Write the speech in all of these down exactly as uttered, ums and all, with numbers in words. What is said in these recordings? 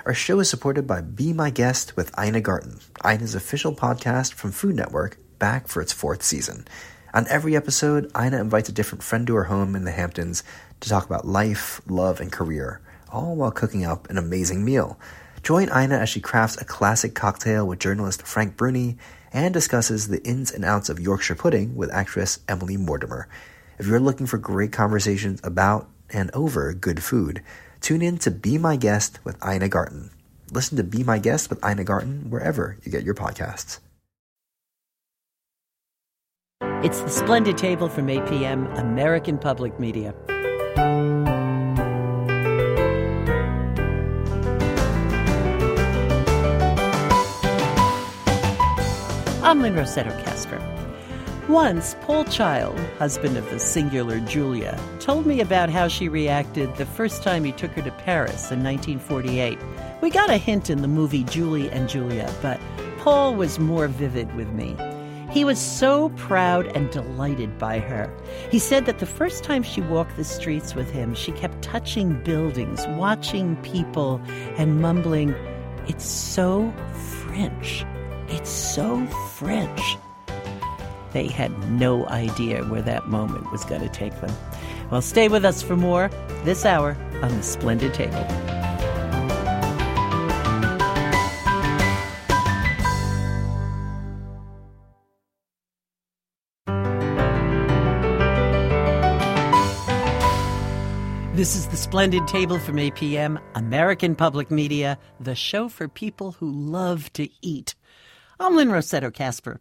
Our show is supported by Be My Guest with Ina Garten, Ina's official podcast from Food Network, back for its fourth season. On every episode, Ina invites a different friend to her home in the Hamptons to talk about life, love, and career, all while cooking up an amazing meal. Join Ina as she crafts a classic cocktail with journalist Frank Bruni and discusses the ins and outs of Yorkshire pudding with actress Emily Mortimer. If you're looking for great conversations about and over good food, tune in to Be My Guest with Ina Garten. Listen to Be My Guest with Ina Garten wherever you get your podcasts. It's the Splendid Table from eight p.m., American Public Media. I'm Lynn Rossetto Kasper. Once, Paul Child, husband of the singular Julia, told me about how she reacted the first time he took her to Paris in nineteen forty-eight. We got a hint in the movie Julie and Julia, but Paul was more vivid with me. He was so proud and delighted by her. He said that the first time she walked the streets with him, she kept touching buildings, watching people, and mumbling, "It's so French. It's so French." They had no idea where that moment was going to take them. Well, stay with us for more this hour on The Splendid Table. This is The Splendid Table from eight p.m., American Public Media, the show for people who love to eat. I'm Lynn Rossetto Kasper.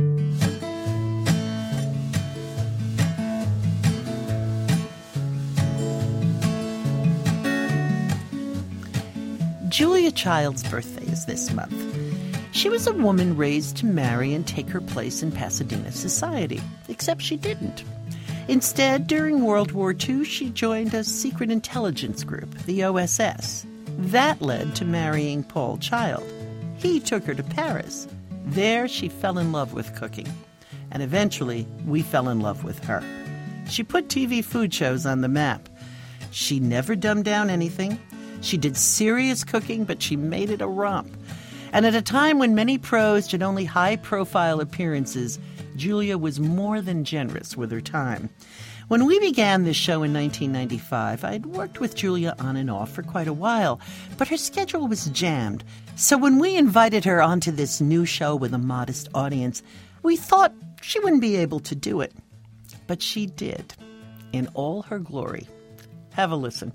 Julia Child's birthday is this month. She was a woman raised to marry and take her place in Pasadena society, except she didn't. Instead, during World War Two, she joined a secret intelligence group, the O S S. That led to marrying Paul Child. He took her to Paris. There, she fell in love with cooking. And eventually, we fell in love with her. She put T V food shows on the map. She never dumbed down anything. She did serious cooking, but she made it a romp. And at a time when many pros did only high-profile appearances, Julia was more than generous with her time. When we began this show in nineteen ninety-five, I had worked with Julia on and off for quite a while, but her schedule was jammed. So when we invited her onto this new show with a modest audience, we thought she wouldn't be able to do it. But she did, in all her glory. Have a listen.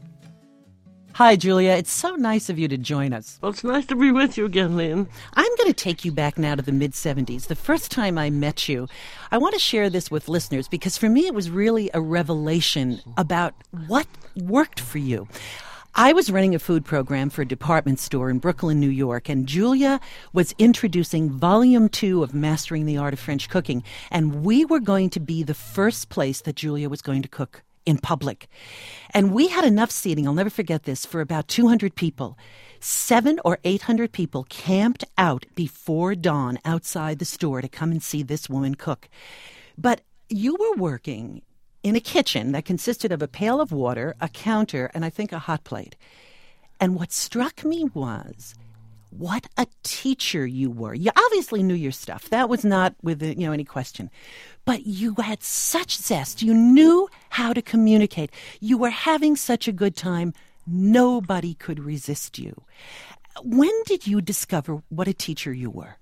Hi, Julia. It's so nice of you to join us. Well, it's nice to be with you again, Lynn. I'm going to take you back now to the mid-seventies, the first time I met you. I want to share this with listeners because for me it was really a revelation about what worked for you. I was running a food program for a department store in Brooklyn, New York, and Julia was introducing Volume two of Mastering the Art of French Cooking, and we were going to be the first place that Julia was going to cook in public. And we had enough seating, I'll never forget this, for about two hundred people. Seven or eight hundred people camped out before dawn outside the store to come and see this woman cook. But you were working in a kitchen that consisted of a pail of water, a counter, and I think a hot plate. And what struck me was what a teacher you were. You obviously knew your stuff. That was not with you know any question. But you had such zest. You knew how to communicate. You were having such a good time. Nobody could resist you. When did you discover what a teacher you were?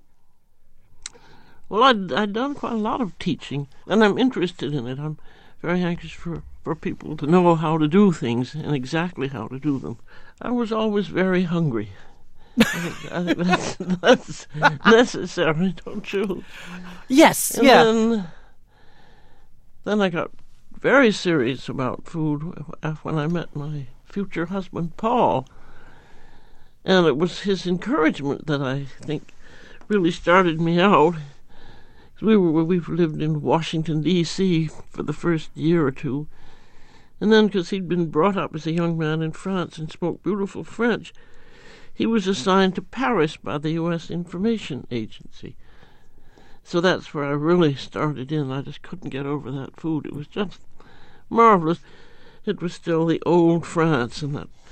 Well, I'd, I'd done quite a lot of teaching, and I'm interested in it. I'm very anxious for, for people to know how to do things and exactly how to do them. I was always very hungry. I think, I think that's, that's necessary, don't you? Yes, and yeah. Then, then I got very serious about food when I met my future husband, Paul. And it was his encouragement that I think really started me out. We were we've lived in Washington, D C for the first year or two. And then because he'd been brought up as a young man in France and spoke beautiful French, he was assigned to Paris by the U S Information Agency. So that's where I really started in. I just couldn't get over that food. It was just marvelous. It was still the old France and that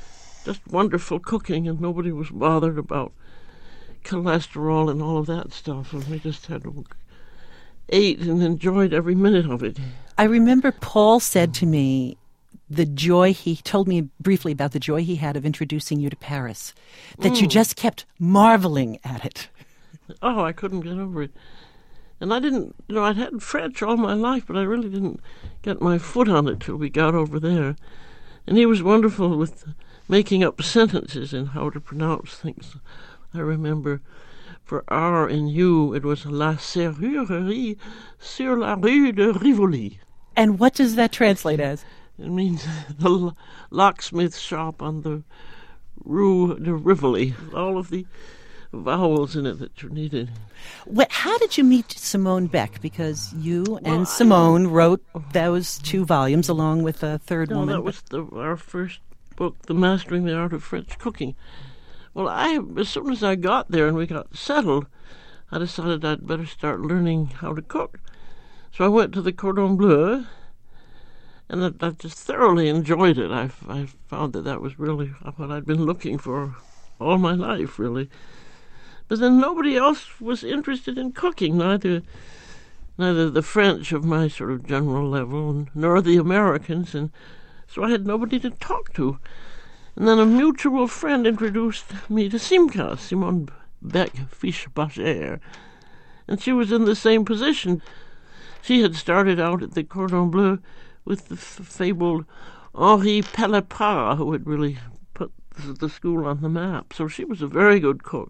just wonderful cooking, and nobody was bothered about cholesterol and all of that stuff, and we just had to ate and enjoyed every minute of it. I remember Paul said to me the joy, he told me briefly about the joy he had of introducing you to Paris, that mm. you just kept marveling at it. Oh, I couldn't get over it. And I didn't, you know, I'd had French all my life, but I really didn't get my foot on it till we got over there. And he was wonderful with making up sentences and how to pronounce things. I remember for R and U, it was La Serrurerie sur la rue de Rivoli. And what does that translate as? It means the locksmith shop on the Rue de Rivoli. All of the vowels in it that you needed. What, how did you meet Simone Beck? Because you well, and Simone I, wrote those two volumes along with a third no, woman. that was the, our first book, The Mastering the Art of French Cooking. Well, I as soon as I got there and we got settled, I decided I'd better start learning how to cook. So I went to the Cordon Bleu, and I, I just thoroughly enjoyed it. I, I found that that was really what I'd been looking for all my life, really. But then nobody else was interested in cooking, neither neither the French of my sort of general level, nor the Americans, and so I had nobody to talk to. And then a mutual friend introduced me to Simca, Simone Beck Fisch-Bacher, and she was in the same position. She had started out at the Cordon Bleu with the f- fabled Henri Pelleprat, who had really put the school on the map. So she was a very good cook.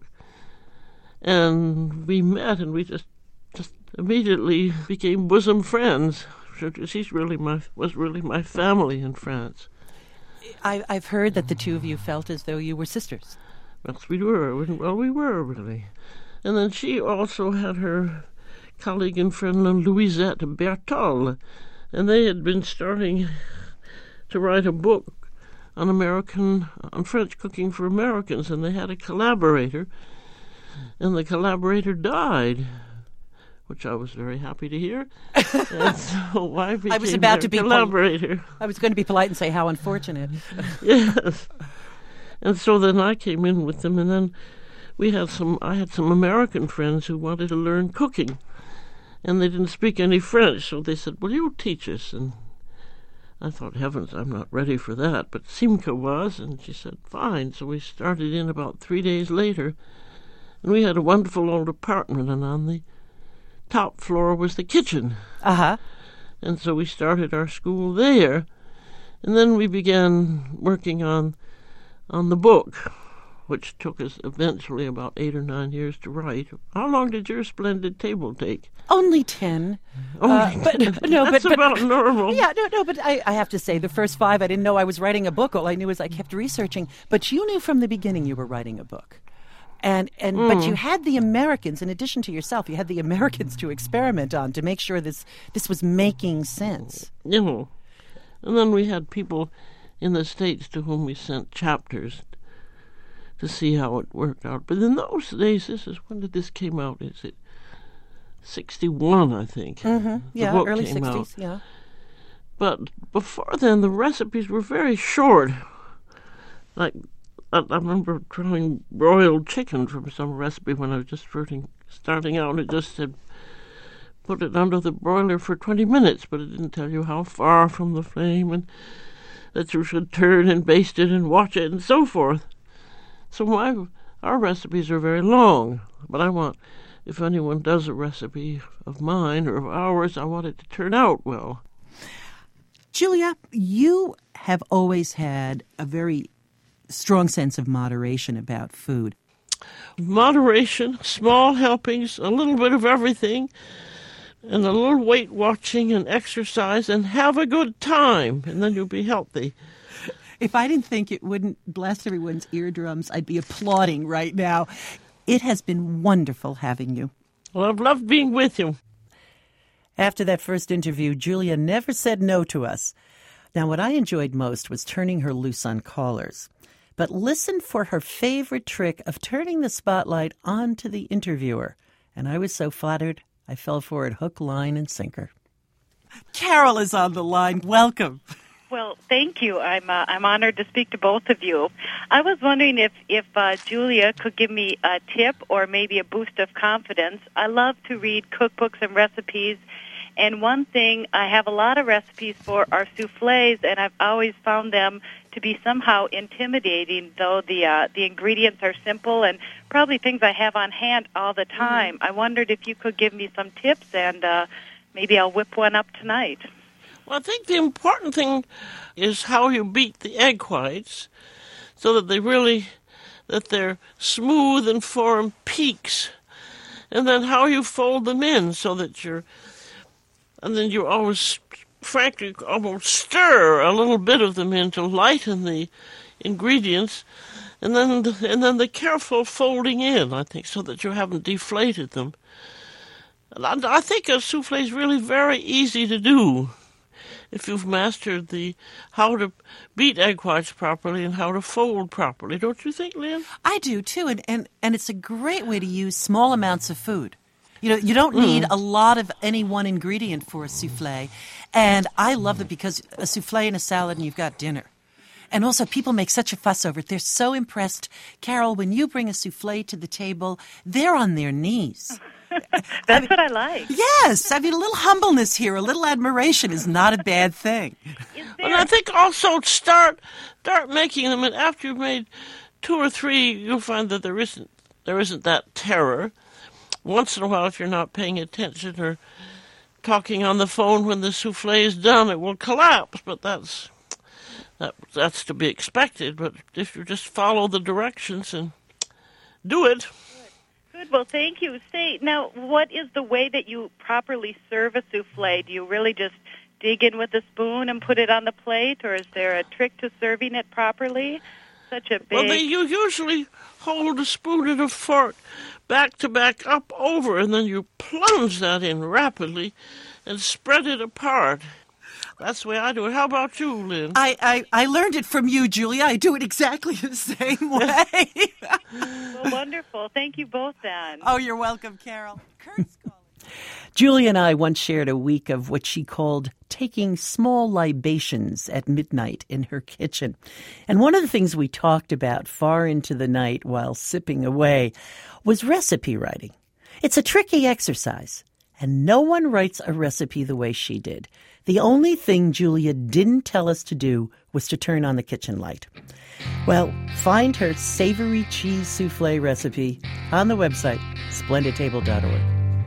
And we met, and we just just immediately became bosom friends. She's really my was really my family in France. I, I've heard that the two of you felt as though you were sisters. Yes, we were. Well, we were, really. And then she also had her colleague and friend Louisette Bertol, and they had been starting to write a book on American, on French cooking for Americans, and they had a collaborator, and the collaborator died, which I was very happy to hear. And so I became I was about to be collaborator. Pol- I was going to be polite and say how unfortunate. Yes. And so then I came in with them, and then we had some. I had some American friends who wanted to learn cooking, and they didn't speak any French, so they said, "Will you teach us?" And I thought, heavens, I'm not ready for that. But Simca was, and she said, fine. So we started in about three days later, and we had a wonderful old apartment, and on the top floor was the kitchen. Uh-huh. And so we started our school there, and then we began working on on the book, which took us eventually about eight or nine years to write. How long did your splendid table take? Only ten. Only uh, but no, That's but, but about normal. Yeah, no, no. But I, I have to say, the first five, I didn't know I was writing a book. All I knew is I kept researching. But you knew from the beginning you were writing a book. And and mm. but you had the Americans, in addition to yourself, you had the Americans to experiment on to make sure this this was making sense. You know, and then we had people in the States to whom we sent chapters to see how it worked out. But in those days, this is when did this came out? Is it sixty-one? I think. Mm-hmm. Yeah, book early came sixties. out. Yeah. But before then, the recipes were very short. Like, I, I remember trying broiled chicken from some recipe when I was just starting, starting out. It just said, put it under the broiler for twenty minutes, but it didn't tell you how far from the flame and that you should turn and baste it and watch it and so forth. So my our recipes are very long, but I want, if anyone does a recipe of mine or of ours, I want it to turn out well. Julia, you have always had a very strong sense of moderation about food. Moderation, small helpings, a little bit of everything, and a little weight watching and exercise, and have a good time, and then you'll be healthy. If I didn't think it wouldn't blast everyone's eardrums, I'd be applauding right now. It has been wonderful having you. Well, I've loved being with you. After that first interview, Julia never said no to us. Now, what I enjoyed most was turning her loose on callers. But listen for her favorite trick of turning the spotlight onto the interviewer. And I was so flattered, I fell for it hook, line, and sinker. Carol is on the line. Welcome. Well, thank you. I'm uh, I'm honored to speak to both of you. I was wondering if if uh, Julia could give me a tip or maybe a boost of confidence. I love to read cookbooks and recipes, and one thing I have a lot of recipes for are soufflés, and I've always found them to be somehow intimidating, though the uh, the ingredients are simple and probably things I have on hand all the time. Mm-hmm. I wondered if you could give me some tips, and uh, maybe I'll whip one up tonight. Well, I think the important thing is how you beat the egg whites so that they really, that they're smooth and form peaks. And then how you fold them in so that you're, and then you always, frankly, almost stir a little bit of them in to lighten the ingredients. And then, and then the careful folding in, I think, so that you haven't deflated them. And I, I think a souffle is really very easy to do if you've mastered the how to beat egg whites properly and how to fold properly. Don't you think, Lynn? I do, too, and, and, and it's a great way to use small amounts of food. You know, you don't need mm. a lot of any one ingredient for a souffle, and I love it because a souffle and a salad and you've got dinner. And also, people make such a fuss over it. They're so impressed. Carol, when you bring a souffle to the table, they're on their knees. That's I mean, what I like. Yes. I mean, a little humbleness here, a little admiration is not a bad thing. And I think also start start making them, and after you've made two or three, you'll find that there isn't there isn't that terror. Once in a while, if you're not paying attention or talking on the phone when the souffle is done, it will collapse, but that's that that's to be expected. But if you just follow the directions and do it. Good. Well, thank you. Say, now, what is the way that you properly serve a souffle? Do you really just dig in with a spoon and put it on the plate, or is there a trick to serving it properly? Such a big... Well, they, you usually hold a spoon and a fork back to back up over, and then you plunge that in rapidly and spread it apart. That's the way I do it. How about you, Lynn? I, I, I learned it from you, Julia. I do it exactly the same way. Well, wonderful. Thank you both, then. Oh, you're welcome, Carol. Kurt's calling. Julia and I once shared a week of what she called taking small libations at midnight in her kitchen. And one of the things we talked about far into the night while sipping away was recipe writing. It's a tricky exercise, and no one writes a recipe the way she did. The only thing Julia didn't tell us to do was to turn on the kitchen light. Well, find her savory cheese souffle recipe on the website, splendid table dot org.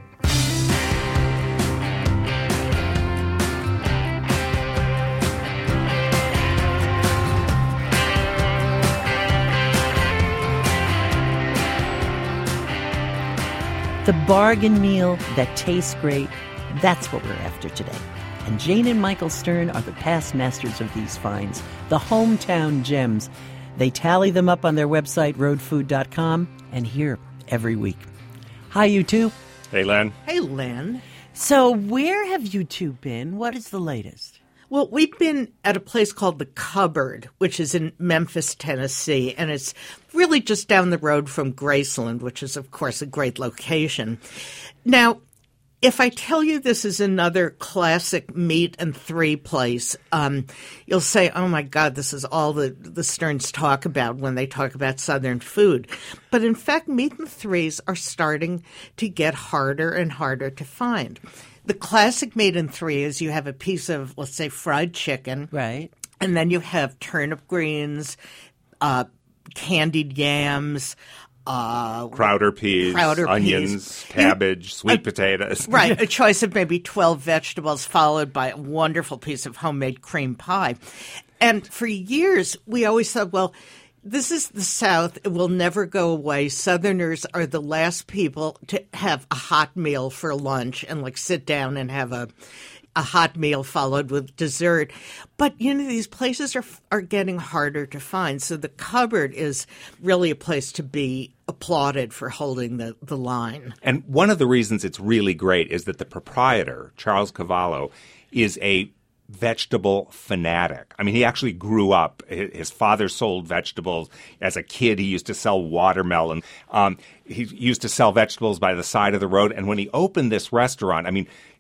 The bargain meal that tastes great, that's what we're after today. And Jane and Michael Stern are the past masters of these finds, the hometown gems. They tally them up on their website, road food dot com, and here every week. Hi, you two. Hey, Len. Hey, Len. So where have you two been? What is the latest? Well, we've been at a place called The Cupboard, which is in Memphis, Tennessee, and it's really just down the road from Graceland, which is, of course, a great location. Now, if I tell you this is another classic meat and three place, um, you'll say, oh, my God, this is all the, the Sterns talk about when they talk about Southern food. But in fact, meat and threes are starting to get harder and harder to find. The classic meat and three is you have a piece of, let's say, fried chicken. Right. And then you have turnip greens, uh, candied yams, Uh, Crowder peas, Crowder onions, peas. cabbage, sweet a, potatoes. Right, a choice of maybe twelve vegetables followed by a wonderful piece of homemade cream pie. And for years, we always thought, well, this is the South. It will never go away. Southerners are the last people to have a hot meal for lunch and like sit down and have a a hot meal followed with dessert. But, you know, these places are are getting harder to find. So the Cupboard is really a place to be applauded for holding the, the line. And one of the reasons it's really great is that the proprietor, Charles Cavallo, is a vegetable fanatic. I mean, he actually grew up. His father sold vegetables. As a kid, he used to sell watermelon. Um, he used to sell vegetables by the side of the road. And when he opened this restaurant, I mean,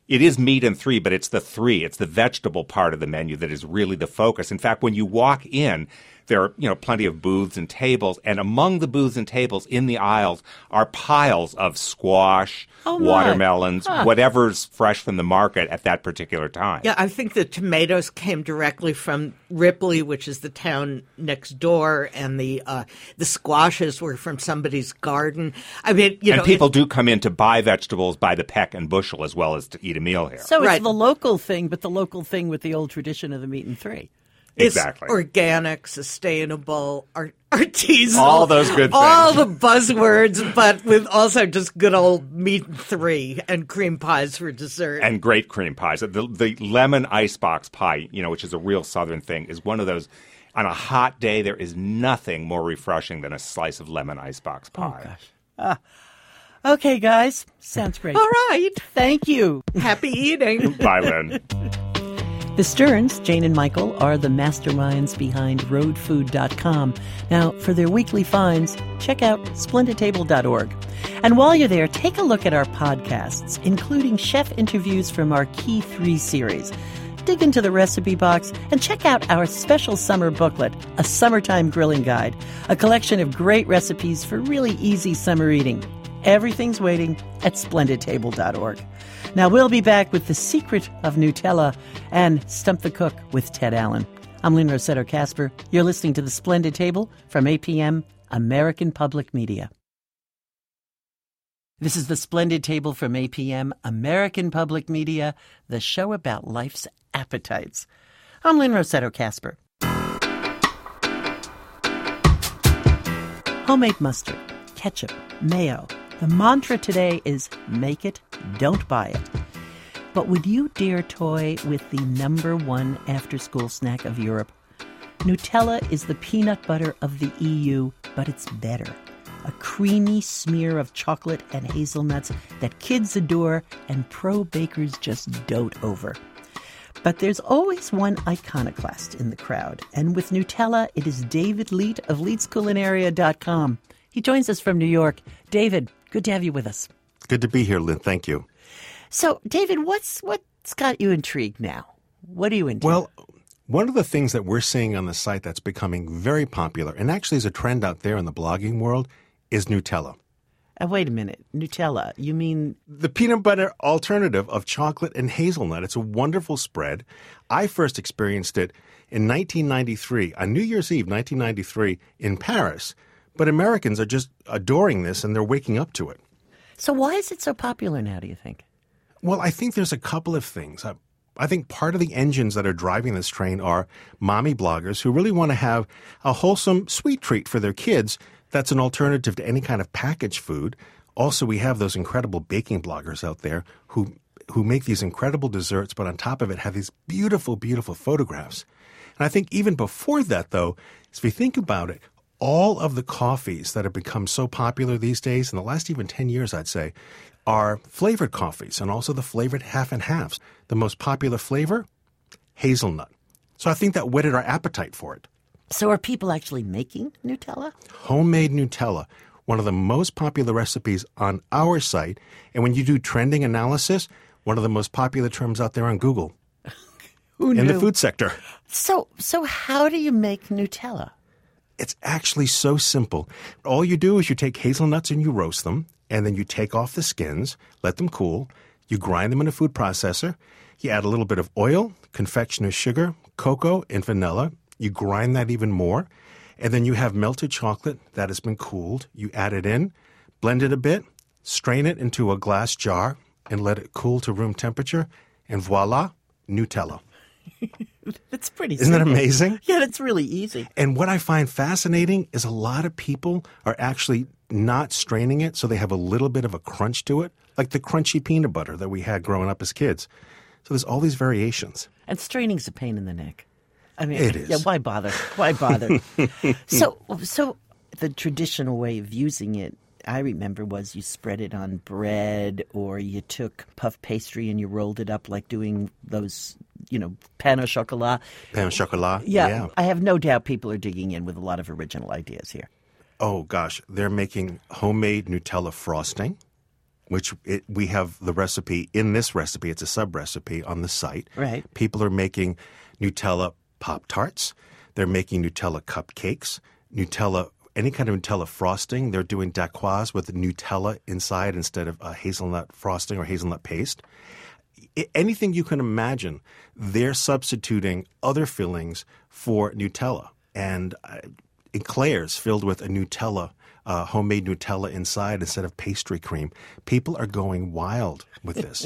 It is meat and three, but it's the three. It's the vegetable part of the menu that is really the focus. In fact, when you walk in, there are, you know, plenty of booths and tables, and among the booths and tables in the aisles are piles of squash, Oh, my. watermelons, Huh. whatever's fresh from the market at that particular time. Yeah, I think the tomatoes came directly from Ripley, which is the town next door, and the uh, the squashes were from somebody's garden. I mean, you and know, people it- do come in to buy vegetables by the peck and bushel as well as to eat a meal here. So it's Right. the local thing, but the local thing with the old tradition of the meat and three. It's Exactly. organic, sustainable, art- artisanal. All those good All things. the buzzwords, but with also just good old meat and three and cream pies for dessert. And great cream pies. The, the lemon icebox pie, you know, which is a real Southern thing, is one of those. On a hot day, there is nothing more refreshing than a slice of lemon icebox pie. Okay, guys. Sounds great. All right. Thank you. Happy eating. Bye, Lynn. The Stearns, Jane and Michael, are the masterminds behind road food dot com. Now, for their weekly finds, check out splendid table dot org. And while you're there, take a look at our podcasts, including chef interviews from our Key three series. Dig into the recipe box and check out our special summer booklet, A Summertime Grilling Guide, a collection of great recipes for really easy summer eating. Everything's waiting at splendid table dot org. Now, we'll be back with The Secret of Nutella and Stump the Cook with Ted Allen. I'm Lynn Rossetto Kasper. You're listening to The Splendid Table from A P M, American Public Media. This is The Splendid Table from A P M, American Public Media, the show about life's appetites. I'm Lynn Rossetto Kasper. Homemade mustard, ketchup, mayo. The mantra today is make it, don't buy it. But would you dare toy with the number one after-school snack of Europe? Nutella is the peanut butter of the E U, but it's better. A creamy smear of chocolate and hazelnuts that kids adore and pro bakers just dote over. But there's always one iconoclast in the crowd, and with Nutella, it is David Leet of leets culinaria dot com. He joins us from New York. David, good to have you with us. Good to be here, Lynn. Thank you. So, David, what's what's got you intrigued now? What are you into? Well, one of the things that we're seeing on the site that's becoming very popular, and actually is a trend out there in the blogging world, is Nutella. Uh, wait a minute. Nutella, you mean... The peanut butter alternative of chocolate and hazelnut. It's a wonderful spread. I first experienced it in nineteen ninety-three, on New Year's Eve, nineteen ninety-three, in Paris. But Americans are just adoring this, and they're waking up to it. So why is it so popular now, do you think? Well, I think there's a couple of things. I, I think part of the engines that are driving this train are mommy bloggers who really want to have a wholesome sweet treat for their kids that's an alternative to any kind of packaged food. Also, we have those incredible baking bloggers out there who who make these incredible desserts, but on top of it have these beautiful, beautiful photographs. And I think even before that, though, if you think about it, all of the coffees that have become so popular these days, in the last even ten years, I'd say, are flavored coffees and also the flavored half and halves. The most popular flavor, hazelnut. So I think that whetted our appetite for it. So are people actually making Nutella? Homemade Nutella, one of the most popular recipes on our site. And when you do trending analysis, one of the most popular terms out there on Google. Who in knew? the food sector. So, so how do you make Nutella? It's actually so simple. All you do is you take hazelnuts and you roast them, and then you take off the skins, let them cool, you grind them in a food processor, you add a little bit of oil, confectioner's sugar, cocoa, and vanilla. You grind that even more, and then you have melted chocolate that has been cooled. You add it in, blend it a bit, strain it into a glass jar, and let it cool to room temperature, and voila, Nutella. It's pretty Isn't that simple. amazing? Yeah, that's really easy. And what I find fascinating is a lot of people are actually not straining it, so they have a little bit of a crunch to it, like the crunchy peanut butter that we had growing up as kids. So there's all these variations. And straining's a pain in the neck. I mean, It is. Yeah, why bother? Why bother? so, so the traditional way of using it, I remember, was you spread it on bread, or you took puff pastry and you rolled it up like doing those, you know, pain au chocolat. Pain au chocolat. Yeah, yeah. I have no doubt people are digging in with a lot of original ideas here. Oh, gosh. They're making homemade Nutella frosting, which it, we have the recipe in this recipe. It's a sub-recipe on the site. Right. People are making Nutella Pop-Tarts. They're making Nutella cupcakes, Nutella, any kind of Nutella frosting. They're doing dacquoise with Nutella inside instead of uh, hazelnut frosting or hazelnut paste. I, anything you can imagine, they're substituting other fillings for Nutella. And uh, eclairs filled with a Nutella, uh, homemade Nutella inside instead of pastry cream. People are going wild with this.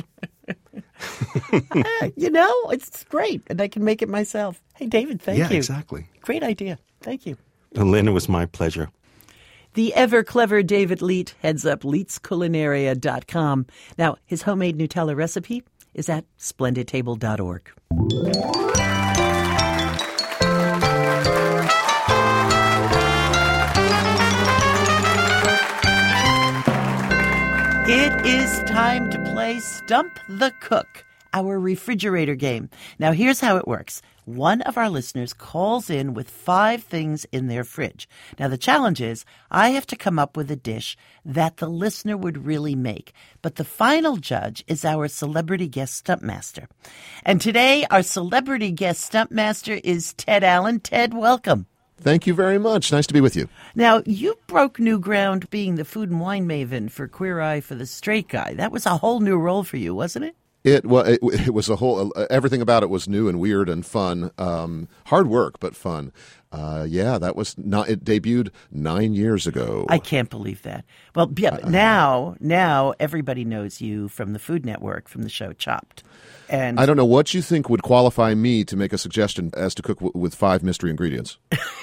uh, you know, it's great, and I can make it myself. Hey, David, thank yeah, you. Yeah, exactly. Great idea. Thank you. Lynn, it was my pleasure. The ever-clever David Leite heads up leitz culinaria dot com. Now, his homemade Nutella recipe is at splendid table dot org. It is time to play Stump the Cook, our refrigerator game. Now, here's how it works. One of our listeners calls in with five things in their fridge. Now, the challenge is I have to come up with a dish that the listener would really make. But the final judge is our celebrity guest stump master. And today, our celebrity guest stump master is Ted Allen. Ted, welcome. Thank you very much. Nice to be with you. Now, you broke new ground being the food and wine maven for Queer Eye for the Straight Guy. That was a whole new role for you, wasn't it? It, well, it, it was a whole, uh, everything about it was new and weird and fun. Um, hard work, but fun. Uh, yeah, that was not, it debuted nine years ago. I can't believe that. Well, yeah, but now, now everybody knows you from the Food Network, from the show Chopped. And I don't know what you think would qualify me to make a suggestion as to cook w- with five mystery ingredients.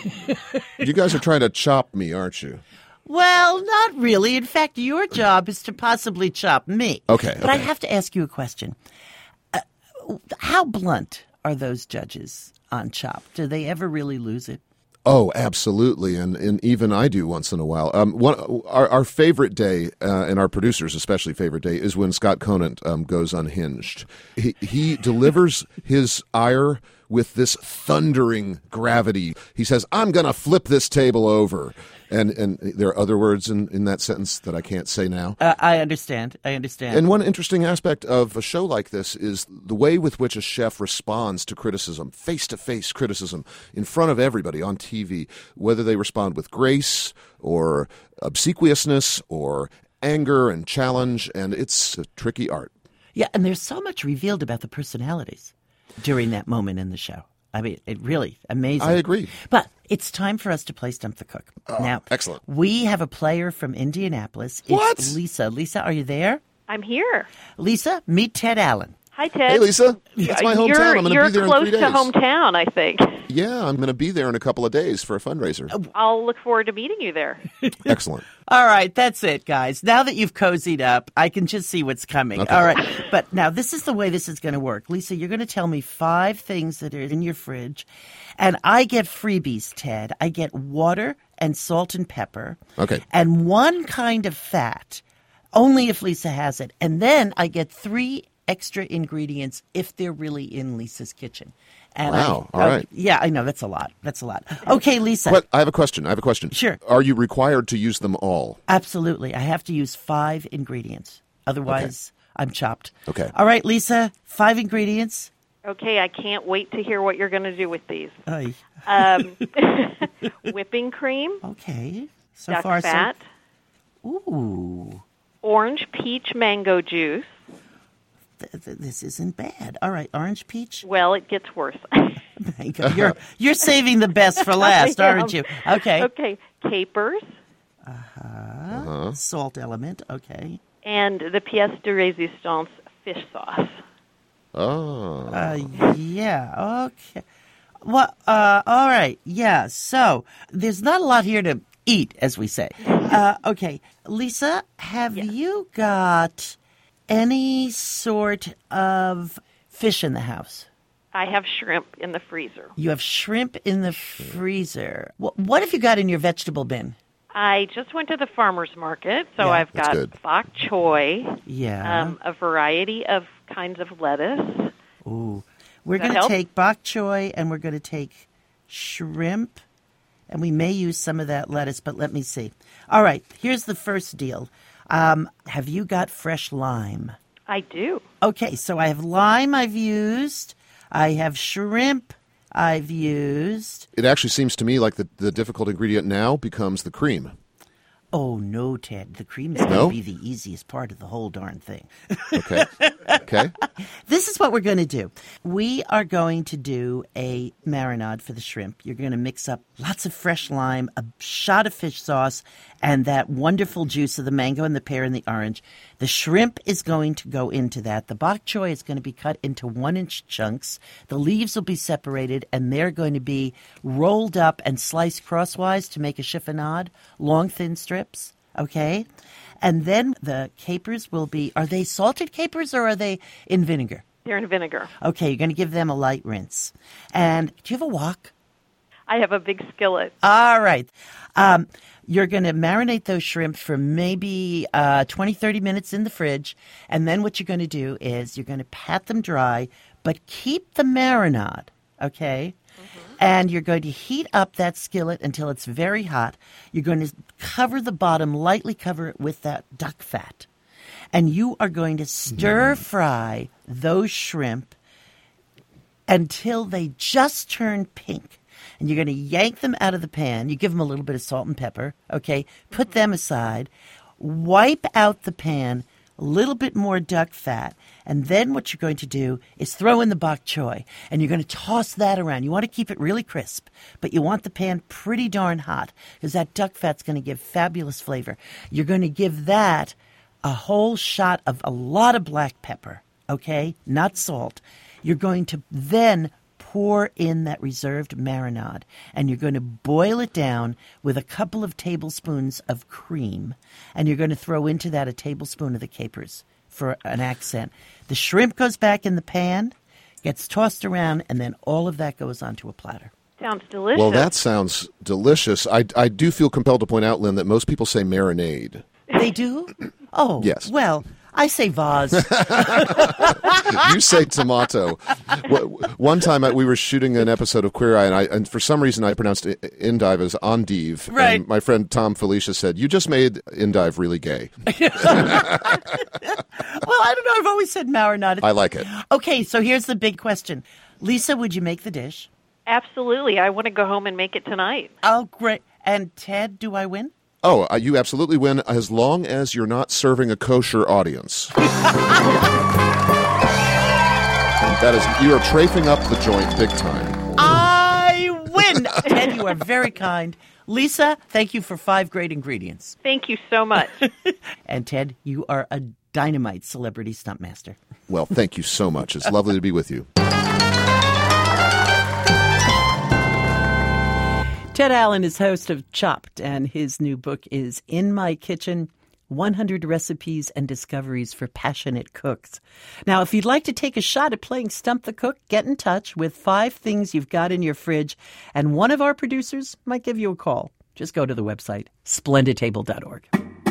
You guys are trying to chop me, aren't you? Well, not really. In fact, your job is to possibly chop me. Okay. But I okay. have to ask you a question. Uh, how blunt are those judges on Chopped? Do they ever really lose it? Oh, absolutely, and and even I do once in a while. Um, one our our favorite day, uh, and our producers' especially favorite day, is when Scott Conant um, goes unhinged. He he delivers his ire with this thundering gravity. He says, "I'm going to flip this table over," and and there are other words in, in that sentence that I can't say now. Uh, I understand. I understand. And one interesting aspect of a show like this is the way with which a chef responds to criticism, face-to-face criticism, in front of everybody on T V, whether they respond with grace or obsequiousness or anger and challenge, and it's a tricky art. Yeah, and there's so much revealed about the personalities during that moment in the show. I mean, it really amazing. I agree. But it's time for us to play Stump the Cook. Oh, now, excellent. We have a player from Indianapolis. It's what? Lisa. Lisa, are you there? I'm here. Lisa, meet Ted Allen. Hi, Ted. Hey, Lisa. That's my hometown. You're, I'm going to you're be there close in three days. to hometown, I think. Yeah, I'm going to be there in a couple of days for a fundraiser. I'll look forward to meeting you there. Excellent. All right, that's it, guys. Now that you've cozied up, I can just see what's coming. Okay. All right, but now this is the way this is going to work. Lisa, you're going to tell me five things that are in your fridge, and I get freebies, Ted. I get water and salt and pepper. Okay. And one kind of fat, only if Lisa has it. And then I get three extra ingredients if they're really in Lisa's kitchen. And wow. I, All right. uh, yeah, I know. That's a lot. That's a lot. Okay, Lisa. But I have a question. I have a question. Sure. Are you required to use them all? Absolutely. I have to use five ingredients. Otherwise, okay. I'm chopped. Okay. All right, Lisa, five ingredients. Okay, I can't wait to hear what you're going to do with these. Aye. Um, whipping cream. Okay. So duck far, fat. So... Ooh. Orange peach mango juice. Th- th- this isn't bad. All right, orange peach. Well, it gets worse. Mango. You're you're saving the best for last, aren't you? Okay. Okay. Capers. Uh-huh. Uh-huh. Salt element. Okay. And the pièce de résistance fish sauce. Oh. Uh, yeah. Okay. Well. Uh. All right. Yeah. So there's not a lot here to eat, as we say. Uh. Okay. Lisa, have yes. you got any sort of fish in the house? I have shrimp in the freezer. You have shrimp in the freezer. What have you got in your vegetable bin? I just went to the farmer's market, so Yeah. I've That's got good. bok choy, Yeah. um, a variety of kinds of lettuce. Ooh. We're Does that going to help? take bok choy and we're going to take shrimp, and we may use some of that lettuce, but let me see. All right, here's the first deal. Um, have you got fresh lime? I do. Okay, so I have lime I've used. I have shrimp I've used. It actually seems to me like the, the difficult ingredient now becomes the cream. Oh, no, Ted. The cream is No? going to be the easiest part of the whole darn thing. Okay. Okay. This is what we're going to do. We are going to do a marinade for the shrimp. You're going to mix up lots of fresh lime, a shot of fish sauce, and that wonderful juice of the mango and the pear and the orange. The shrimp is going to go into that. The bok choy is going to be cut into one-inch chunks. The leaves will be separated, and they're going to be rolled up and sliced crosswise to make a chiffonade, long, thin strips, okay? And then the capers will be, are they salted capers or are they in vinegar? They're in vinegar. Okay, you're going to give them a light rinse. And do you have a wok? I have a big skillet. All right. Um, you're going to marinate those shrimp for maybe uh, twenty, thirty minutes in the fridge. And then what you're going to do is you're going to pat them dry, but keep the marinade, okay? Mm-hmm. And you're going to heat up that skillet until it's very hot. You're going to cover the bottom, lightly cover it with that duck fat. And you are going to stir fry those shrimp until they just turn pink. And you're going to yank them out of the pan. You give them a little bit of salt and pepper, okay? Put them aside. Wipe out the pan, a little bit more duck fat. And then what you're going to do is throw in the bok choy. And you're going to toss that around. You want to keep it really crisp, but you want the pan pretty darn hot because that duck fat's going to give fabulous flavor. You're going to give that a whole shot of a lot of black pepper, okay? Not salt. You're going to then pour in that reserved marinade, and you're going to boil it down with a couple of tablespoons of cream, and you're going to throw into that a tablespoon of the capers for an accent. The shrimp goes back in the pan, gets tossed around, and then all of that goes onto a platter. Sounds delicious. Well, that sounds delicious. I, I do feel compelled to point out, Lynn, that most people say marinade. They do? Oh, yes. Well, I say vase. You say tomato. One time I, we were shooting an episode of Queer Eye, and, I, and for some reason I pronounced endive as endive. Right. And my friend Tom Felicia said, "You just made endive really gay." Well, I don't know. I've always said marinade. I like it. Okay, so here's the big question. Lisa, would you make the dish? Absolutely. I want to go home and make it tonight. Oh, great. And Ted, do I win? Oh, uh, you absolutely win as long as you're not serving a kosher audience. That is, you are trafing up the joint big time. I win! Ted, you are very kind. Lisa, thank you for five great ingredients. Thank you so much. And Ted, you are a dynamite celebrity stuntmaster. Well, thank you so much. It's lovely to be with you. Ted Allen is host of Chopped, and his new book is In My Kitchen, one hundred Recipes and Discoveries for Passionate Cooks. Now, if you'd like to take a shot at playing Stump the Cook, get in touch with five things you've got in your fridge, and one of our producers might give you a call. Just go to the website, splendid table dot org.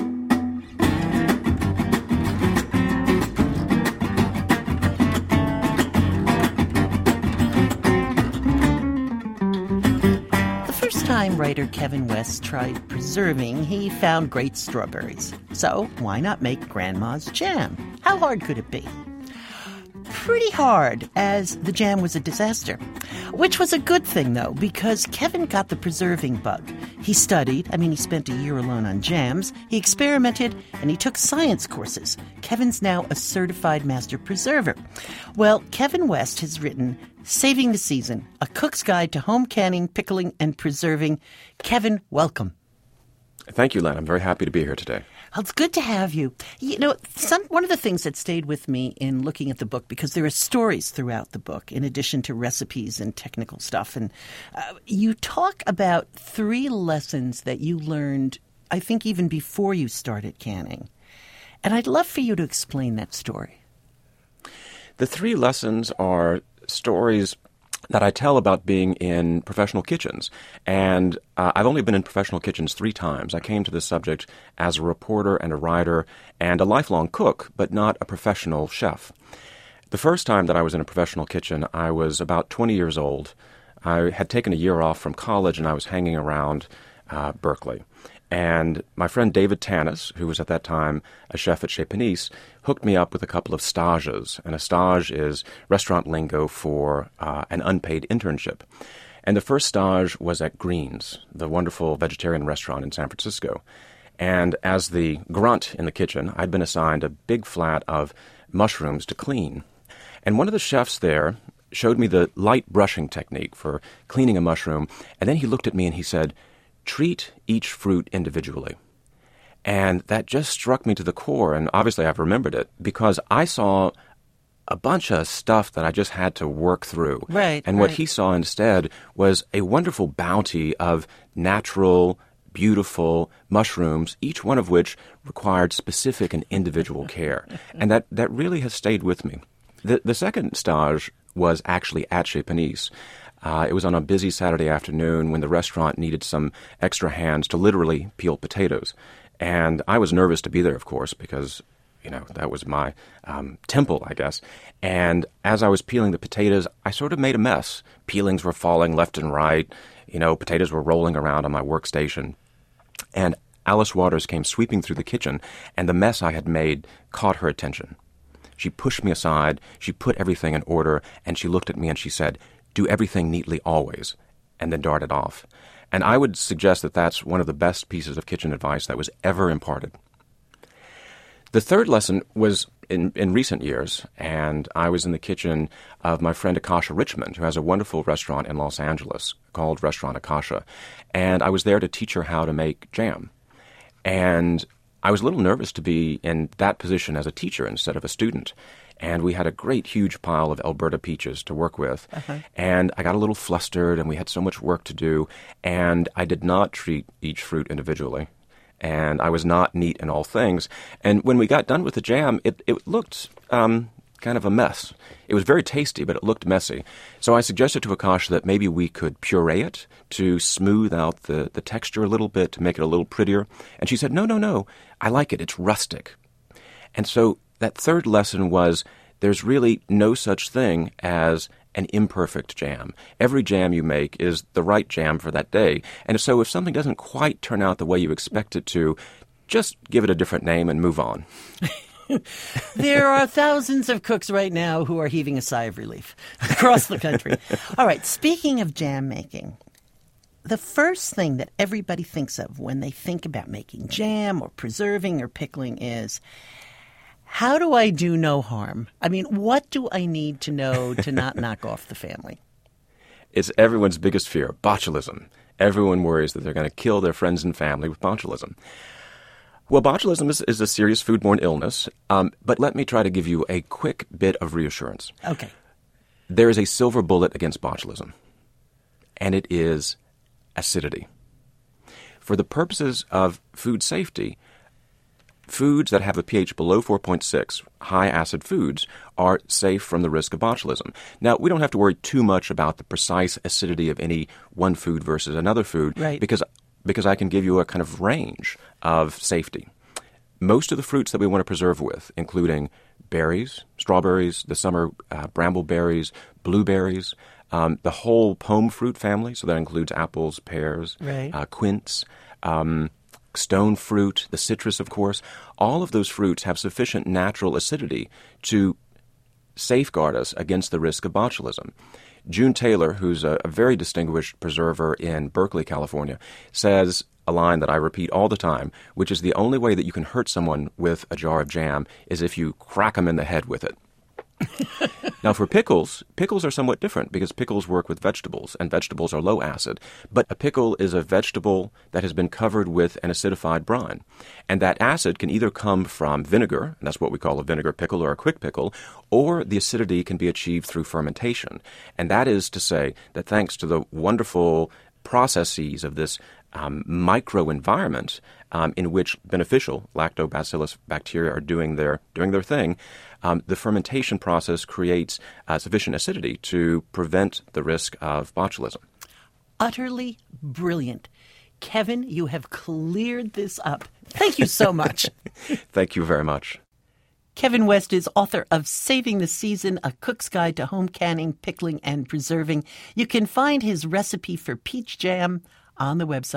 Time writer Kevin West tried preserving, he found great strawberries. So why not make Grandma's jam? How hard could it be? Pretty hard, as the jam was a disaster. Which was a good thing, though, because Kevin got the preserving bug. He studied, I mean, he spent a year alone on jams, he experimented, and he took science courses. Kevin's now a certified master preserver. Well, Kevin West has written Saving the Season, A Cook's Guide to Home Canning, Pickling, and Preserving. Kevin, welcome. Thank you, Len. I'm very happy to be here today. Well, it's good to have you. You know, some one of the things that stayed with me in looking at the book, because there are stories throughout the book, in addition to recipes and technical stuff, and uh, you talk about three lessons that you learned, I think, even before you started canning. And I'd love for you to explain that story. The three lessons are stories that I tell about being in professional kitchens. And uh, I've only been in professional kitchens three times. I came to this subject as a reporter and a writer and a lifelong cook, but not a professional chef. The first time that I was in a professional kitchen, I was about twenty years old. I had taken a year off from college and I was hanging around uh, Berkeley. And my friend David Tanis, who was at that time a chef at Chez Panisse, hooked me up with a couple of stages. And a stage is restaurant lingo for uh, an unpaid internship. And the first stage was at Green's, the wonderful vegetarian restaurant in San Francisco. And as the grunt in the kitchen, I'd been assigned a big flat of mushrooms to clean. And one of the chefs there showed me the light brushing technique for cleaning a mushroom. And then he looked at me and he said, "Treat each fruit individually." And that just struck me to the core. And obviously I've remembered it because I saw a bunch of stuff that I just had to work through. Right. And what right. he saw instead was a wonderful bounty of natural, beautiful mushrooms, each one of which required specific and individual care. And that, that really has stayed with me. The, the second stage was actually at Chez Panisse. Uh, it was on a busy Saturday afternoon when the restaurant needed some extra hands to literally peel potatoes. And I was nervous to be there, of course, because, you know, that was my um, temple, I guess. And as I was peeling the potatoes, I sort of made a mess. Peelings were falling left and right. You know, potatoes were rolling around on my workstation. And Alice Waters came sweeping through the kitchen, and the mess I had made caught her attention. She pushed me aside, she put everything in order, and she looked at me and she said, "Do everything neatly always," and then darted off. And I would suggest that that's one of the best pieces of kitchen advice that was ever imparted. The third lesson was in, in recent years, and I was in the kitchen of my friend Akasha Richmond, who has a wonderful restaurant in Los Angeles called Restaurant Akasha. And I was there to teach her how to make jam. And I was a little nervous to be in that position as a teacher instead of a student. And we had a great, huge pile of Alberta peaches to work with. Uh-huh. And I got a little flustered, and we had so much work to do. And I did not treat each fruit individually. And I was not neat in all things. And when we got done with the jam, it, it looked um, kind of a mess. It was very tasty, but it looked messy. So I suggested to Akasha that maybe we could puree it to smooth out the, the texture a little bit, to make it a little prettier. And she said, no, no, no, I like it. It's rustic. And so that third lesson was there's really no such thing as an imperfect jam. Every jam you make is the right jam for that day. And so if something doesn't quite turn out the way you expect it to, just give it a different name and move on. There are thousands of cooks right now who are heaving a sigh of relief across the country. All right, speaking of jam making, the first thing that everybody thinks of when they think about making jam or preserving or pickling is, how do I do no harm? I mean, what do I need to know to not knock off the family? It's everyone's biggest fear, botulism. Everyone worries that they're going to kill their friends and family with botulism. Well, botulism is, is a serious foodborne illness, um, but let me try to give you a quick bit of reassurance. Okay. There is a silver bullet against botulism, and it is acidity. For the purposes of food safety, foods that have a pH below four point six, high-acid foods, are safe from the risk of botulism. Now, we don't have to worry too much about the precise acidity of any one food versus another food, right, because because I can give you a kind of range of safety. Most of the fruits that we want to preserve with, including berries, strawberries, the summer uh, brambleberries, blueberries, um, the whole pome fruit family, so that includes apples, pears, right, uh, quince, um, stone fruit, the citrus, of course. All of those fruits have sufficient natural acidity to safeguard us against the risk of botulism. June Taylor, who's a, a very distinguished preserver in Berkeley, California, says a line that I repeat all the time, which is the only way that you can hurt someone with a jar of jam is if you crack them in the head with it. Now, for pickles, pickles are somewhat different because pickles work with vegetables, and vegetables are low acid. But a pickle is a vegetable that has been covered with an acidified brine. And that acid can either come from vinegar, and that's what we call a vinegar pickle or a quick pickle, or the acidity can be achieved through fermentation. And that is to say that thanks to the wonderful processes of this um, microenvironment um, in which beneficial lactobacillus bacteria are doing their doing their thing, um, the fermentation process creates uh, sufficient acidity to prevent the risk of botulism. Utterly brilliant. Kevin, you have cleared this up. Thank you so much. Thank you very much. Kevin West is author of Saving the Season, A Cook's Guide to Home Canning, Pickling, and Preserving. You can find his recipe for peach jam on the website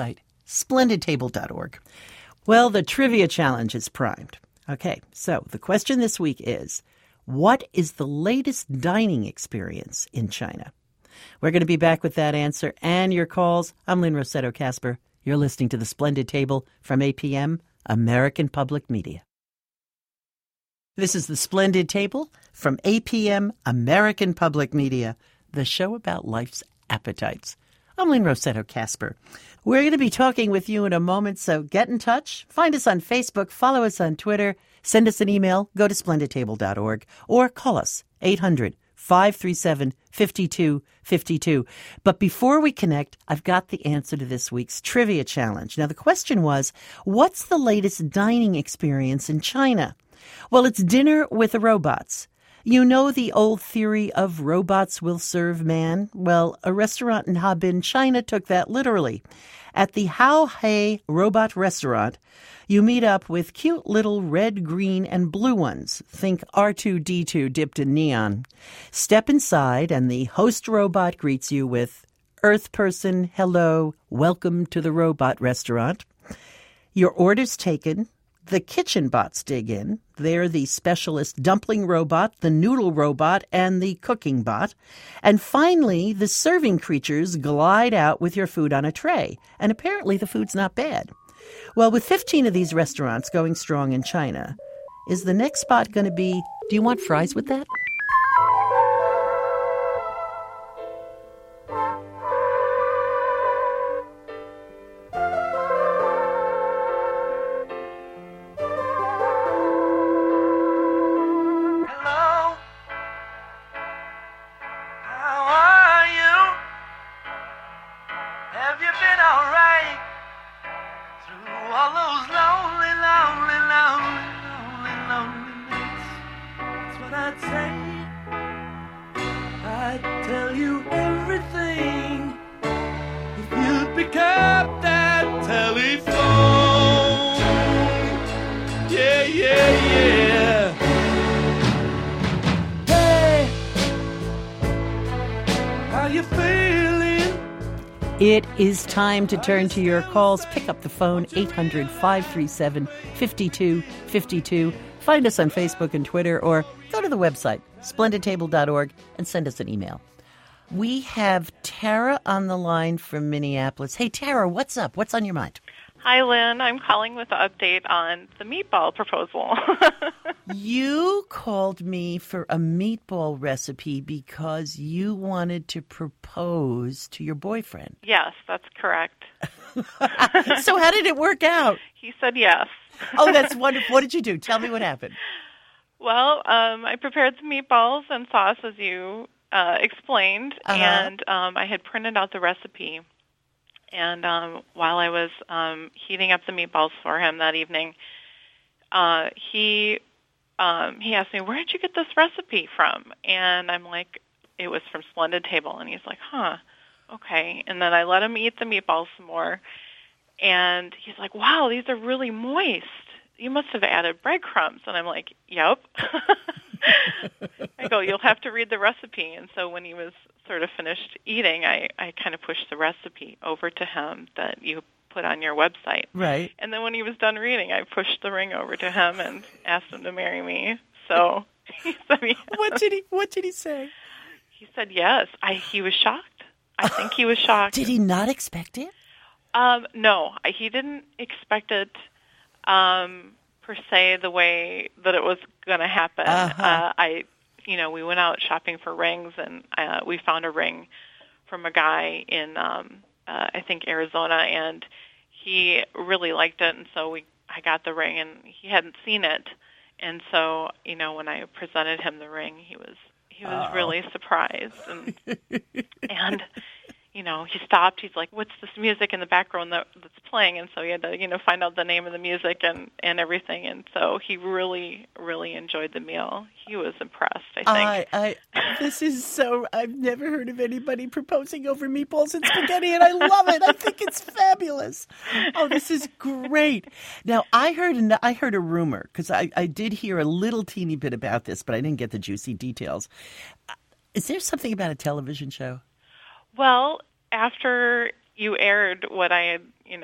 splendid table dot org. Well, the trivia challenge is primed. Okay, so the question this week is, what is the latest dining experience in China? We're going to be back with that answer and your calls. I'm Lynn Rossetto Kasper. You're listening to The Splendid Table from A P M, American Public Media. This is The Splendid Table from A P M, American Public Media, the show about life's appetites. I'm Lynn Rossetto Kasper. We're going to be talking with you in a moment, so get in touch. Find us on Facebook, follow us on Twitter, send us an email, go to splendid table dot org, or call us, eight hundred, five three seven, five two five two. But before we connect, I've got the answer to this week's trivia challenge. Now, the question was, what's the latest dining experience in China? Well, it's dinner with the robots. You know the old theory of robots will serve man? Well, a restaurant in Harbin, China took that literally. At the Hao Hei Robot Restaurant, you meet up with cute little red, green, and blue ones. Think R two D two dipped in neon. Step inside, and the host robot greets you with, "Earth person, hello, welcome to the robot restaurant." Your order's taken. The kitchen bots dig in. They're the specialist dumpling robot, the noodle robot, and the cooking bot. And finally, the serving creatures glide out with your food on a tray. And apparently the food's not bad. Well, with fifteen of these restaurants going strong in China, is the next spot going to be, do you want fries with that? It is time to turn to your calls. Pick up the phone, eight hundred, five three seven, five two five two. Find us on Facebook and Twitter, or go to the website, splendid table dot org, and send us an email. We have Tara on the line from Minneapolis. Hey, Tara, what's up? What's on your mind? Hi, Lynn. I'm calling with an update on the meatball proposal. You called me for a meatball recipe because you wanted to propose to your boyfriend. Yes, that's correct. So how did it work out? He said yes. Oh, that's wonderful. What did you do? Tell me what happened. Well, um, I prepared some meatballs and sauce, as you uh, explained, uh-huh. and um, I had printed out the recipe. And um, while I was um, heating up the meatballs for him that evening, uh, he um, he asked me, "Where did you get this recipe from?" And I'm like, "It was from Splendid Table." And he's like, "Huh, okay." And then I let him eat the meatballs some more, and he's like, "Wow, these are really moist. You must have added breadcrumbs." And I'm like, "Yep." I go, "You'll have to read the recipe." And so when he was sort of finished eating, I, I kind of pushed the recipe over to him that you put on your website. Right. And then when he was done reading, I pushed the ring over to him and asked him to marry me. So he said yes. What did he What did he say? He said yes. I he was shocked. I think he was shocked. Did he not expect it? Um, no, he didn't expect it um, per se the way that it was going to happen. Uh-huh. Uh, I. You know, we went out shopping for rings, and uh, we found a ring from a guy in, um, uh, I think, Arizona, and he really liked it, and so we, I got the ring, and he hadn't seen it, and so, you know, when I presented him the ring, he was he was oh. really surprised, and and you know, he stopped. He's like, "What's this music in the background that, that's playing?" And so he had to, you know, find out the name of the music and, and everything. And so he really, really enjoyed the meal. He was impressed, I think. I, I, this is so, I've never heard of anybody proposing over meatballs and spaghetti, and I love it. I think it's fabulous. Oh, this is great. Now, I heard, an, I heard a rumor, because I, I did hear a little teeny bit about this, but I didn't get the juicy details. Is there something about a television show? Well, after you aired what I had, you know,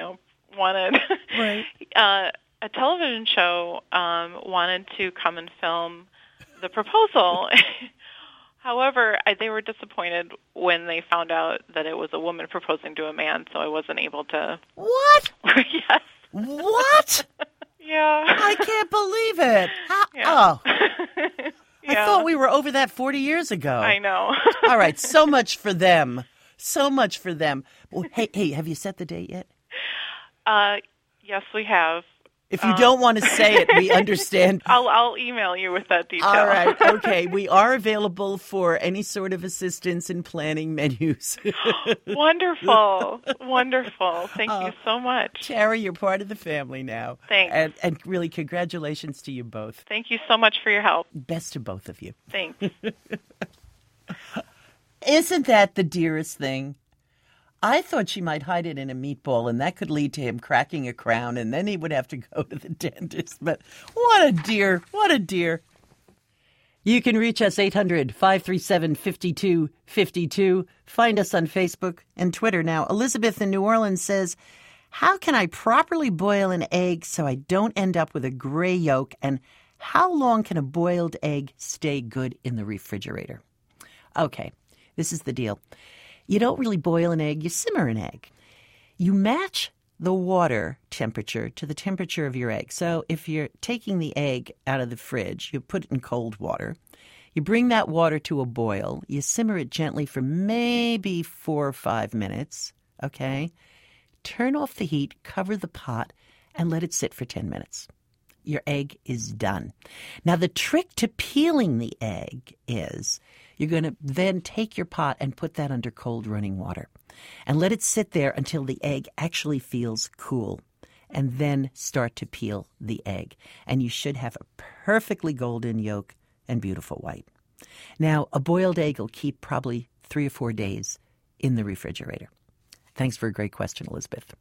wanted Right. uh, a television show um, wanted to come and film the proposal. However, I, they were disappointed when they found out that it was a woman proposing to a man, so I wasn't able to. What? Yes. What? Yeah. I can't believe it. How? Yeah. Oh. I Yeah. thought we were over that forty years ago. I know. All right, so much for them. So much for them. Well, hey, hey, have you set the date yet? Uh, yes, we have. If you Um, don't want to say it, we understand. I'll I'll email you with that detail. All right, okay. We are available for any sort of assistance in planning menus. Wonderful. Wonderful. Thank Uh, you so much. Terry, you're part of the family now. Thanks. And, and really, congratulations to you both. Thank you so much for your help. Best to both of you. Thanks. Isn't that the dearest thing? I thought she might hide it in a meatball, and that could lead to him cracking a crown, and then he would have to go to the dentist. But what a dear, what a dear. You can reach us eight hundred, five three seven, five two five two. Find us on Facebook and Twitter now. Elizabeth in New Orleans says, how can I properly boil an egg so I don't end up with a gray yolk, and how long can a boiled egg stay good in the refrigerator? Okay, this is the deal. You don't really boil an egg, you simmer an egg. You match the water temperature to the temperature of your egg. So if you're taking the egg out of the fridge, you put it in cold water. You bring that water to a boil. You simmer it gently for maybe four or five minutes, okay? Turn off the heat, cover the pot, and let it sit for ten minutes. Your egg is done. Now, the trick to peeling the egg is you're going to then take your pot and put that under cold running water and let it sit there until the egg actually feels cool, and then start to peel the egg. And you should have a perfectly golden yolk and beautiful white. Now, a boiled egg will keep probably three or four days in the refrigerator. Thanks for a great question, Elizabeth.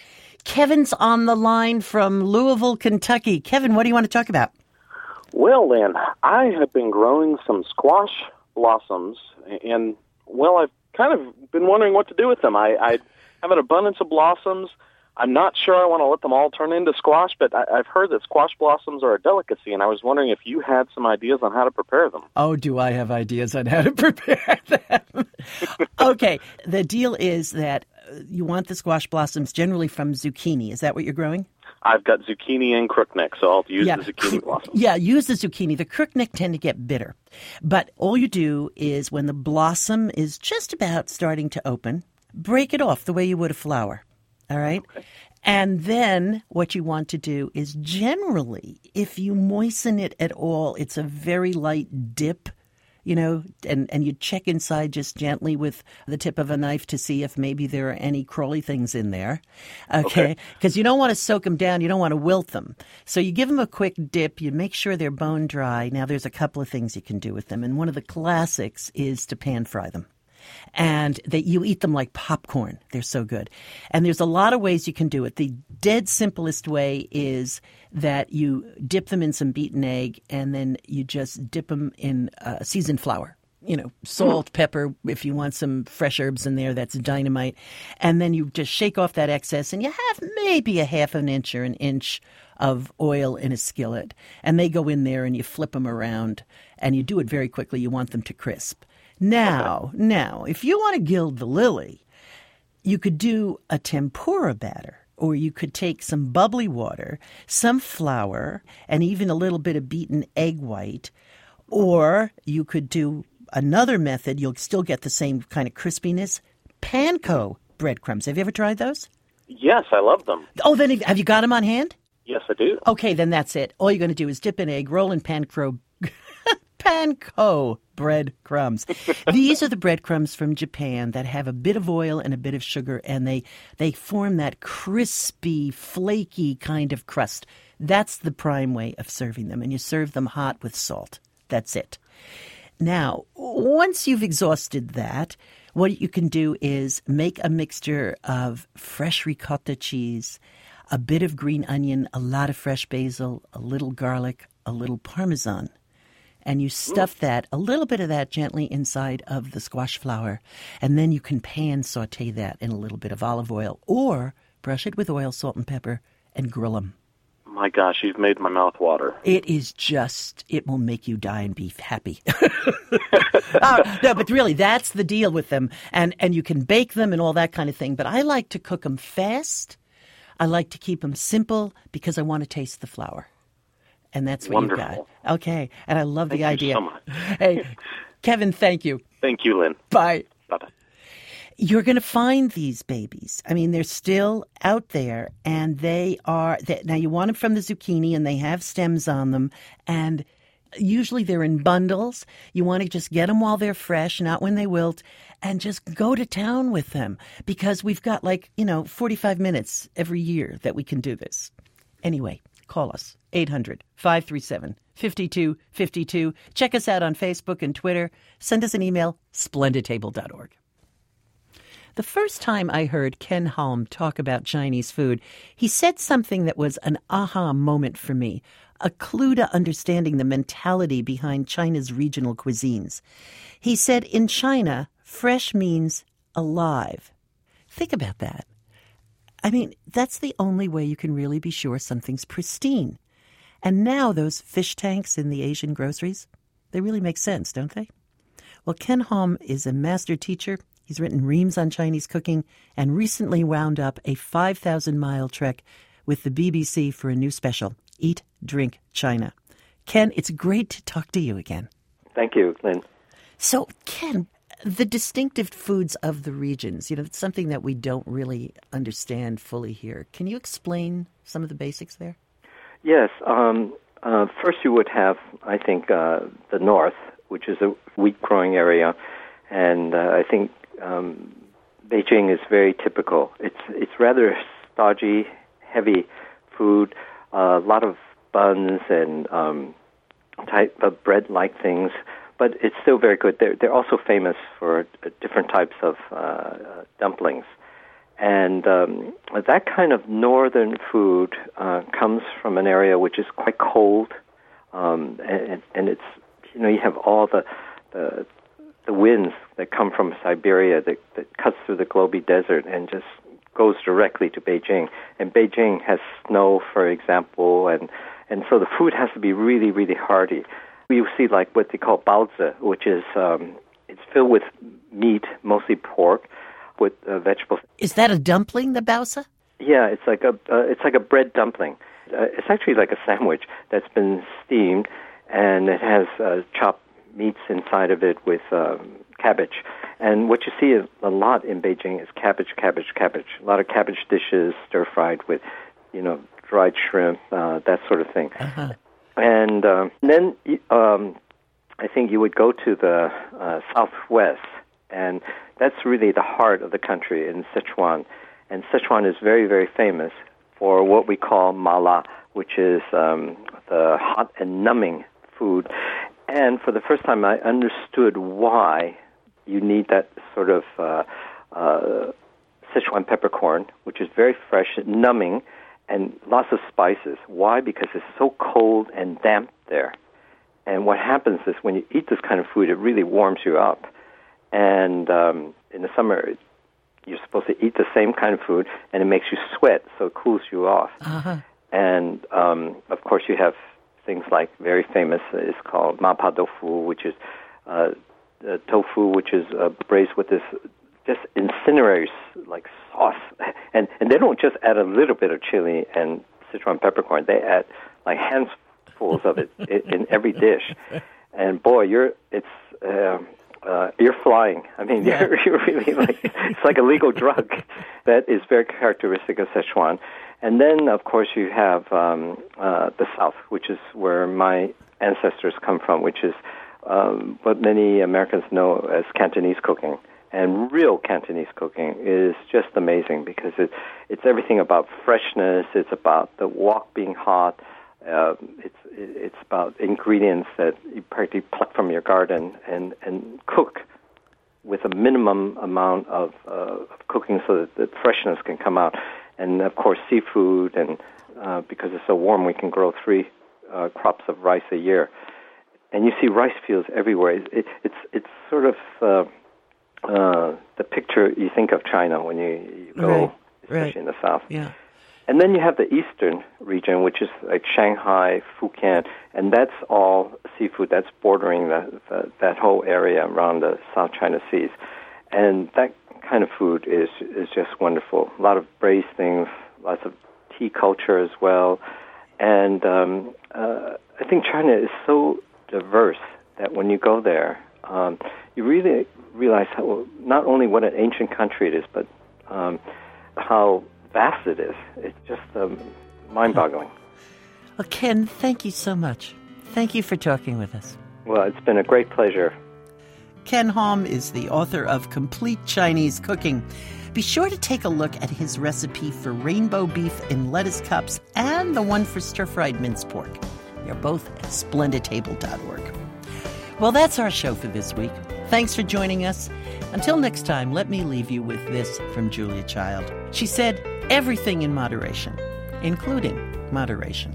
Kevin's on the line from Louisville, Kentucky. Kevin, what do you want to talk about? Well, then, I have been growing some squash blossoms, and, well, I've kind of been wondering what to do with them. I, I have an abundance of blossoms. I'm not sure I want to let them all turn into squash, but I, I've heard that squash blossoms are a delicacy, and I was wondering if you had some ideas on how to prepare them. Oh, do I have ideas on how to prepare them? Okay, the deal is that you want the squash blossoms generally from zucchini. Is that what you're growing? I've got zucchini and crookneck, so I'll use yeah. the zucchini blossoms. Yeah, use the zucchini. The crookneck tend to get bitter. But all you do is when the blossom is just about starting to open, break it off the way you would a flower. All right? Okay. And then what you want to do is generally, if you moisten it at all, it's a very light dip, you know, and, and you check inside just gently with the tip of a knife to see if maybe there are any crawly things in there, okay? Because you don't want to soak them down. You don't want to wilt them. So you give them a quick dip. You make sure they're bone dry. Now, there's a couple of things you can do with them, and one of the classics is to pan fry them. And that you eat them like popcorn. They're so good. And there's a lot of ways you can do it. The dead simplest way is that you dip them in some beaten egg, and then you just dip them in uh, seasoned flour. You know, salt, pepper, if you want some fresh herbs in there, that's dynamite. And then you just shake off that excess, and you have maybe a half an inch or an inch of oil in a skillet. And they go in there, and you flip them around, and you do it very quickly. You want them to crisp. Now, now, if you want to gild the lily, you could do a tempura batter, or you could take some bubbly water, some flour, and even a little bit of beaten egg white, or you could do another method. You'll still get the same kind of crispiness. Panko breadcrumbs. Have you ever tried those? Yes, I love them. Oh, then have you got them on hand? Yes, I do. Okay, then that's it. All you're going to do is dip an egg, roll in panko, panko breadcrumbs. These are the breadcrumbs from Japan that have a bit of oil and a bit of sugar, and they they form that crispy, flaky kind of crust. That's the prime way of serving them, and you serve them hot with salt. That's it. Now, once you've exhausted that, what you can do is make a mixture of fresh ricotta cheese, a bit of green onion, a lot of fresh basil, a little garlic, a little Parmesan. And you stuff that, a little bit of that gently inside of the squash flour. And then you can pan saute that in a little bit of olive oil or brush it with oil, salt, and pepper, and grill them. My gosh, you've made my mouth water. It is just, it will make you die and be happy. oh, no, but really, that's the deal with them. And, and you can bake them and all that kind of thing. But I like to cook them fast. I like to keep them simple because I want to taste the flour. And that's what Wonderful. you've got. Okay. And I love Thank the you idea. so much. Hey, Kevin, thank you. Thank you, Lynn. Bye. Bye-bye. You're going to find these babies. I mean, they're still out there, and they are they, now you want them from the zucchini, and they have stems on them, and usually they're in bundles. You want to just get them while they're fresh, not when they wilt, and just go to town with them because we've got like, you know, forty-five minutes every year that we can do this. Anyway, call us, eight hundred, five three seven, five two five two. Check us out on Facebook and Twitter. Send us an email, splendid table dot org. The first time I heard Ken Holm talk about Chinese food, he said something that was an aha moment for me, a clue to understanding the mentality behind China's regional cuisines. He said, in China, fresh means alive. Think about that. I mean, that's the only way you can really be sure something's pristine. And now those fish tanks in the Asian groceries, they really make sense, don't they? Well, Ken Holm is a master teacher. He's written reams on Chinese cooking and recently wound up a five thousand mile trek with the B B C for a new special, Eat, Drink, China. Ken, it's great to talk to you again. Thank you, Lynn. So, Ken, the distinctive foods of the regions, you know, it's something that we don't really understand fully here. Can you explain some of the basics there? Yes. Um, uh, first you would have, I think, uh, the north, which is a wheat-growing area, and uh, I think Um, Beijing is very typical. It's it's rather stodgy, heavy food, a uh, lot of buns and um, type of bread-like things, but it's still very good. They're they're also famous for uh, different types of uh, dumplings, and um, that kind of northern food uh, comes from an area which is quite cold, um, and, and it's you know you have all the the the winds that come from Siberia that, that cuts through the Gobi Desert and just goes directly to Beijing. And Beijing has snow, for example, and, and so the food has to be really, really hearty. You see like what they call baozi, which is um, it's filled with meat, mostly pork, with uh, vegetables. Is that a dumpling, the baozi? Yeah, it's like a uh, it's like a bread dumpling. Uh, it's actually like a sandwich that's been steamed, and it has uh, chopped meats inside of it with um, cabbage. And what you see a lot in Beijing is cabbage, cabbage, cabbage. A lot of cabbage dishes stir-fried with, you know, dried shrimp, uh, that sort of thing. Uh-huh. And um, then um, I think you would go to the uh, southwest, and that's really the heart of the country in Sichuan. And Sichuan is very, very famous for what we call mala, which is um, the hot and numbing food. And for the first time, I understood why you need that sort of uh, uh, Sichuan peppercorn, which is very fresh, numbing, and lots of spices. Why? Because it's so cold and damp there. And what happens is when you eat this kind of food, it really warms you up. And um, in the summer, you're supposed to eat the same kind of food, and it makes you sweat, so it cools you off. Uh-huh. And, um, of course, you have things like very famous is called mapa tofu, which is uh, uh, tofu, which is uh, braised with this just incendiary like sauce, and and they don't just add a little bit of chili and Sichuan peppercorn; they add like handfuls of it in, in every dish. And boy, you're it's uh, uh, you're flying. I mean, yeah. you're, you're really like it's like a legal drug that is very characteristic of Sichuan. And then, of course, you have um, uh, the South, which is where my ancestors come from, which is um, what many Americans know as Cantonese cooking. And real Cantonese cooking is just amazing because it, it's everything about freshness. It's about the wok being hot. Uh, it's it's about ingredients that you practically pluck from your garden and, and cook with a minimum amount of, uh, of cooking so that the freshness can come out. And, of course, seafood, and uh, because it's so warm, we can grow three uh, crops of rice a year. And you see rice fields everywhere. It, it, it's it's sort of uh, uh, the picture you think of China when you, you go right. especially right. in the south. Yeah. And then you have the eastern region, which is like Shanghai, Fujian, and that's all seafood. That's bordering the, the, that whole area around the South China Seas. And that kind of food is is just wonderful. A lot of braised things, lots of tea culture as well. And um, uh, I think China is so diverse that when you go there, um, you really realize how, not only what an ancient country it is, but um, how vast it is. It's just um, mind-boggling. Well, Ken, thank you so much. Thank you for talking with us. Well, it's been a great pleasure. Ken Hom is the author of Complete Chinese Cooking. Be sure to take a look at his recipe for rainbow beef in lettuce cups and the one for stir-fried minced pork. They're both at splendid table dot org. Well, that's our show for this week. Thanks for joining us. Until next time, let me leave you with this from Julia Child. She said, everything in moderation, including moderation.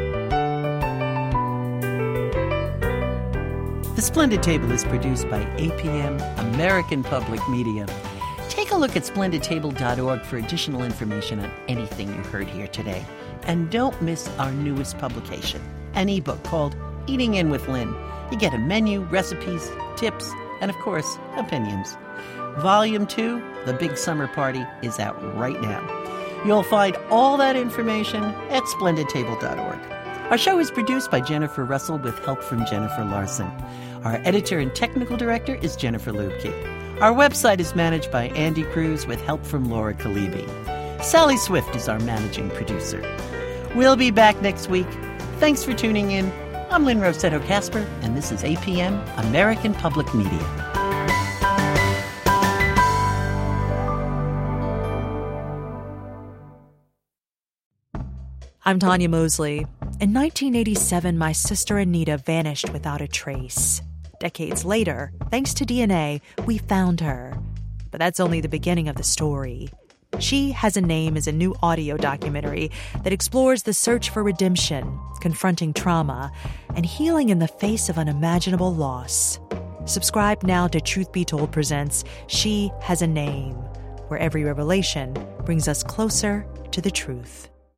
The Splendid Table is produced by A P M, American Public Media. Take a look at splendid table dot org for additional information on anything you heard here today. And don't miss our newest publication, an ebook called Eating In with Lynn. You get a menu, recipes, tips, and of course, opinions. Volume two, The Big Summer Party, is out right now. You'll find all that information at splendid table dot org. Our show is produced by Jennifer Russell with help from Jennifer Larson. Our editor and technical director is Jennifer Lubke. Our website is managed by Andy Cruz with help from Laura Kalibi. Sally Swift is our managing producer. We'll be back next week. Thanks for tuning in. I'm Lynn Rossetto Kasper, and this is A P M, American Public Media. I'm Tanya Mosley. In nineteen eighty-seven, my sister Anita vanished without a trace. Decades later, thanks to D N A, we found her. But that's only the beginning of the story. She Has a Name is a new audio documentary that explores the search for redemption, confronting trauma, and healing in the face of unimaginable loss. Subscribe now to Truth Be Told presents She Has a Name, where every revelation brings us closer to the truth.